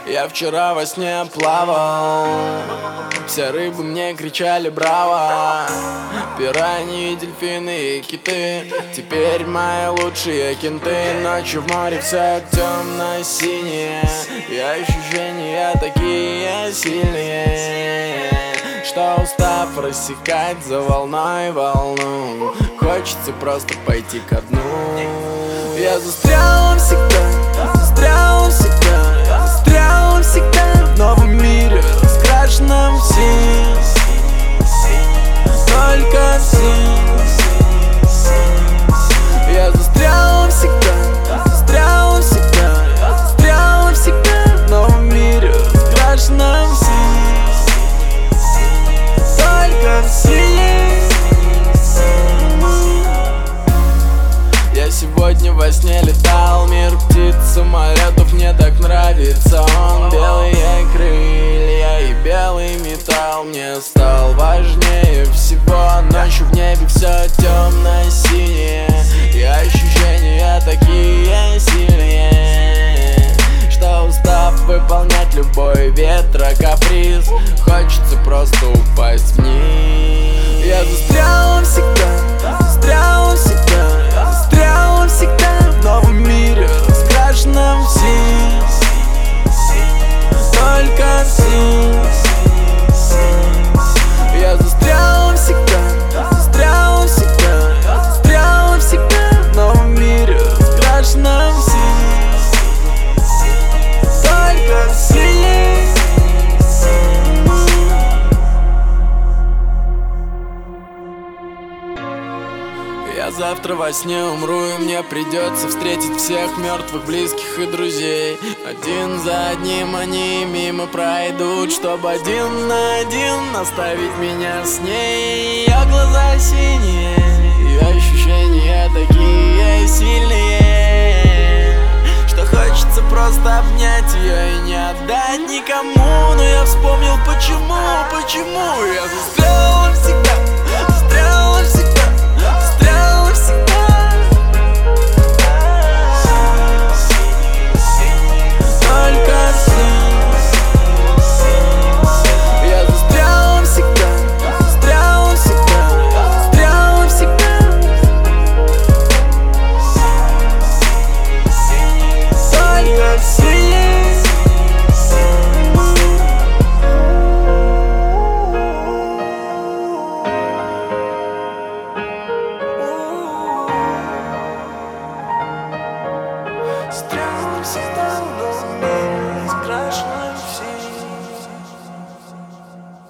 Я вчера во сне плавал, все рыбы мне кричали браво. Пираньи, дельфины и киты теперь мои лучшие кенты. Ночью в море все темно-синее, и ощущения такие сильные, что устав рассекать за волной волну, хочется просто пойти ко дну. Я застрял всегда, застрял всегда, застрял всегда в новом мире, раскрашенном в синий, только синий. Я застрял всегда, застрял всегда, застрял всегда в новом мире, раскрашенном в синий, только синий. Я сегодня во сне летал, мир птиц, самолетов, мне так нравится он. Белые крылья и белый металл мне стал важнее всего. Ночью в небе все темно-синее, и ощущения такие сильные, что устав выполнять любой ветрокаприз, хочется просто упасть вниз. Я застрял всегда, застрял всегда, застрял всегда в новом мире, раскрашенном в синий, только синий. Я застрял всегда, застрял всегда, застрял всегда в новом мире, раскрашенном в синий, только синий. Я завтра во сне умру, и мне придется встретить всех мертвых, близких и друзей. Один за одним они мимо пройдут, чтобы один на один оставить меня с ней. Ее глаза синие, и ощущения такие сильные, что хочется просто обнять ее и не отдать никому. Но я вспомнил почему я застрял всегда.